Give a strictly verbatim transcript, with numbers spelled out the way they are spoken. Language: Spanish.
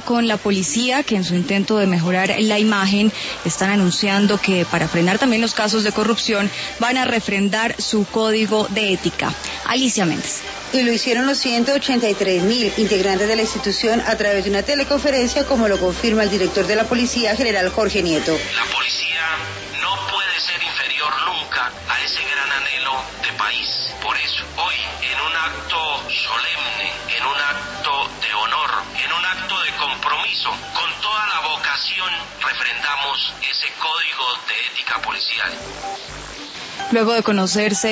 con la policía, que en su intento de mejorar la imagen están anunciando que para frenar también los casos de corrupción van a refrendar su código de ética. Alicia Méndez. Y lo hicieron los ciento ochenta y tres mil integrantes de la institución a través de una teleconferencia, como lo confirma el director de la Policía, general Jorge Nieto. La policía no puede ser inferior nunca a ese gran anhelo de país. Por eso, hoy, en un acto solemne, en un acto de honor, en un acto de compromiso, con toda la vocación, refrendamos ese código de ética policial. Luego de conocerse